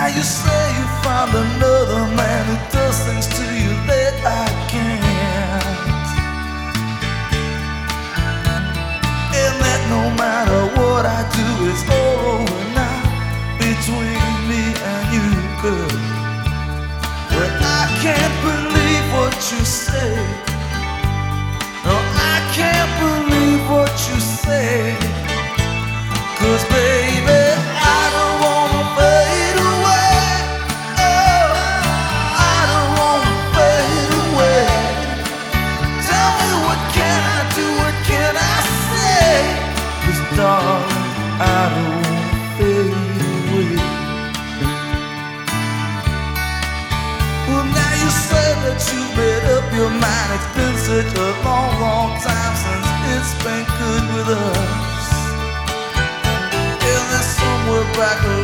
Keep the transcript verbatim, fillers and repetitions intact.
you say you found another man who does things to you that I can't, and that no matter what I do, it's all over now between me and you, girl. Well, I can't believe what you say. No, I can't believe what you say. 'Cause baby, I don't wanna fade away. Oh, I don't wanna fade away. Tell me, what can I do? What can I say? 'Cause darling, I don't wanna fade away. Well, now you say that you made up your mind. It's been such a long, long time since it's been good with us. Somewhere back